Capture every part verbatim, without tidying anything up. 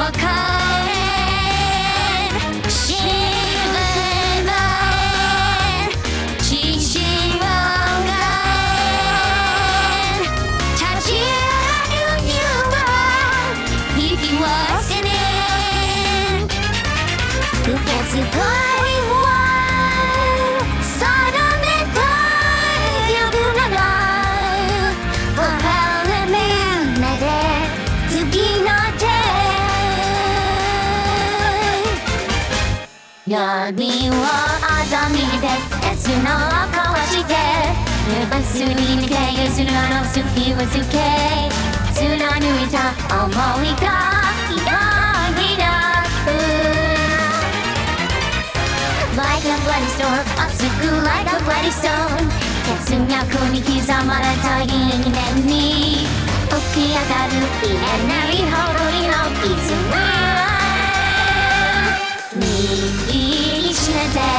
帰れ知れない獅子王が立ち上がるには引きはせね受け継がれは定めた夜なら分かれ目で次の手闇を欺いて鉄のを壊してバスに抜け譲るあの好きをつけ貫いた想いが色になるLike a bloody storm 熱く Like a bloody stone 血脈に刻まれた因縁に起き上がる言えないほどりの絆握りしめて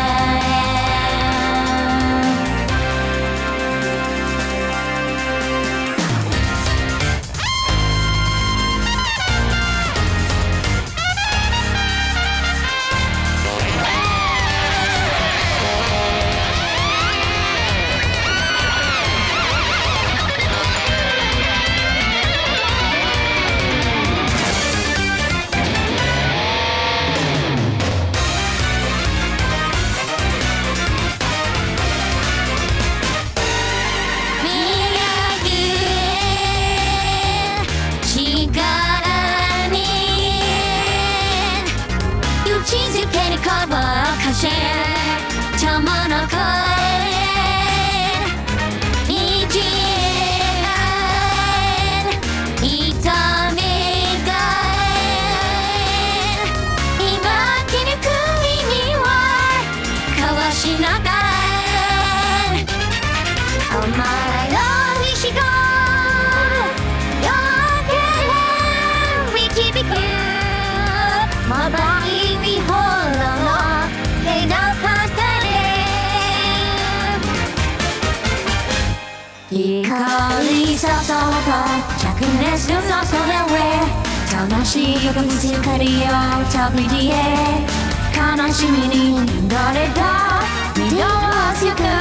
玉の声にじえ痛みが今気にくいには交わしながらお前の意志が夜明けへ導くまばゆい炎の光さそうと灼熱のそれへ魂がぶつかり合う旅へ悲しみに流れた魅了を作る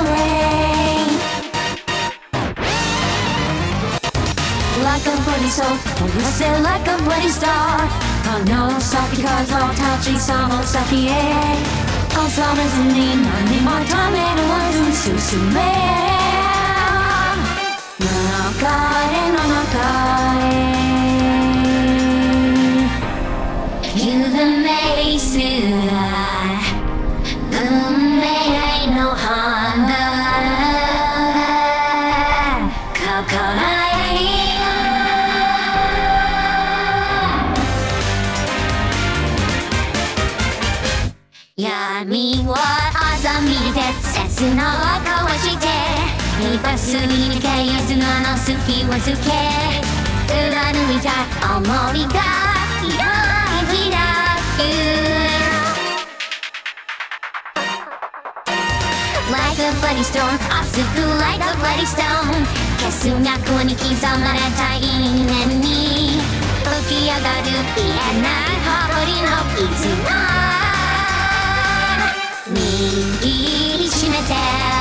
Like a bloody soul, I say like a bloody star あの先風を立ちその先へ恐れずに何もためらわず進め流れの中へ夢すら運命の花抱え闇を欺いて切のを交わしてバスに抜け譲るあの好きをつけ貫いた想いが色になる Like a bloody storm 熱く Like a bloody stone 血脈に刻まれた因縁に起き上がる言えないほどりの絆握りしめて